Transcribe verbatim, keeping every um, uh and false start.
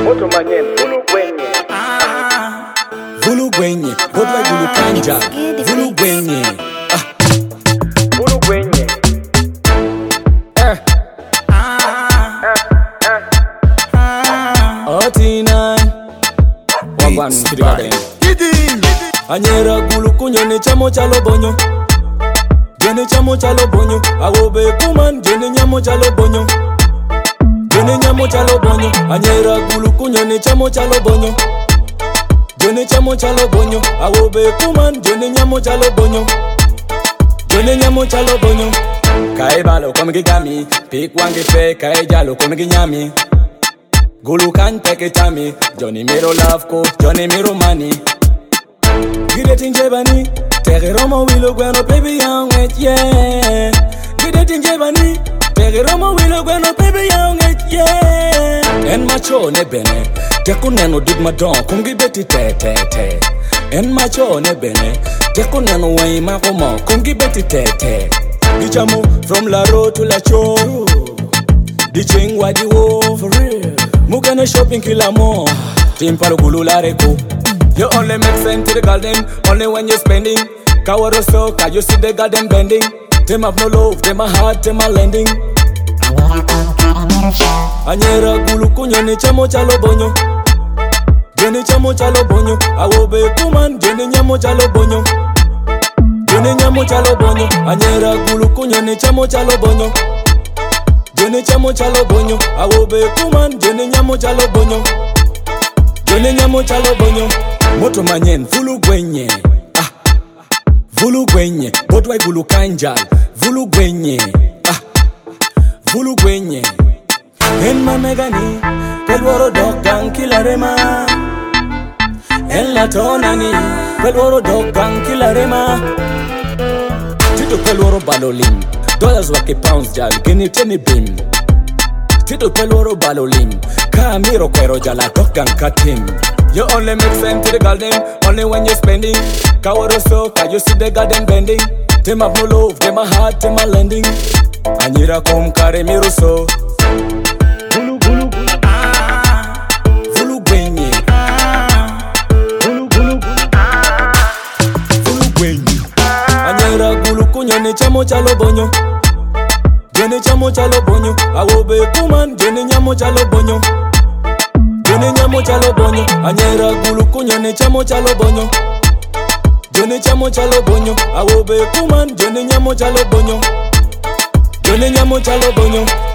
moto manyen, vulu gwenye. Vulu gwenye, godwa vulu kanja. Vulu gwenye. Ah. Vulu gwenye. Eh. Otina. Wagwan kirigaden. Anyera gulu kunyo ne chamo chalo bonyo. Jene chamo chalo bonyo. Awobe kuman jene nyamo chalo bonyo. Jene nyamo chalo bonyo. Anyera gulu kunyo ne chamo chalo bonyo. Jene chamo chalo bonyo. Awobe kuman jene nyamo chalo bonyo. Jene nyamo chalo bonyo. Kae balo komgi gami. Pik wangi fe kae jalo komgi nyami. Gulu kan take tami. Johnny Miro love coat, Johnny Miro money. Gide tinjebani, tere romo wilo gweno baby young it yeah. Gide tinjebani, tere romo wilo gweno baby young it yeah. En macho ne bene, teku neno dig madon, kungi beti te te te. En macho ne bene, teku neno wai makomo, kungi beti te te. Dichamo from la road to la cho. Diching wadi wo for real. Mugane shopping kila mo, timpalo gulu la reko. You only make sense to the garden, only when you're spending. Kawaro so, can you see the garden bending? Them have no love, them a heart, them a lending. Anyera gulu kunyo ni chamo chalo bonyo. Jene chamo chalo bonyo. Awobe kuman, jene nyamo chalo bonyo. Jene nyamo chalo bonyo. Anyera gulu kunyo ni chamo chalo bonyo. Jene chamo chalo bonyo. Awobe kuman, jene nyamo chalo bonyo. Jene nyamo chalo bonyo. Moto manyen, vulu gwenye. Ah. Vulu gwenye, bodwa gulu kanjal. Vulu gwenye. Ah. Vulu gwenye. En mamegani, pelworo dogang kilarema. En la tonani, pelworo dogang kilarema. Tito pelworo balolim. Dollars wake pounds jal, geni teni bim. Tito pelworo balolim. Kamiro kwero jala dogang katim. You only make sense to the garden, only when you're spending. Kawaro so, can you see the garden bending? Them have no love, them a heart, them a lending. Anyira kom kare miru so. Vulu vulu ah. Vulu gwenye ah. Vulu vulu ah. Vulu gwenye. Anyira gulu kunyo ne chamo chalo bonyo. Jene chamo chalo bonyo. Awobe kuman jene nyamo chalo bonyo. Jene nyamo chalo bonyo. Anyera gulu kunyo ne chamo chalo bonyo. Jene chamo chalo bonyo. Awobe kuman jene nyamo chalo bonyo. Jene nyamo chalo bonyo.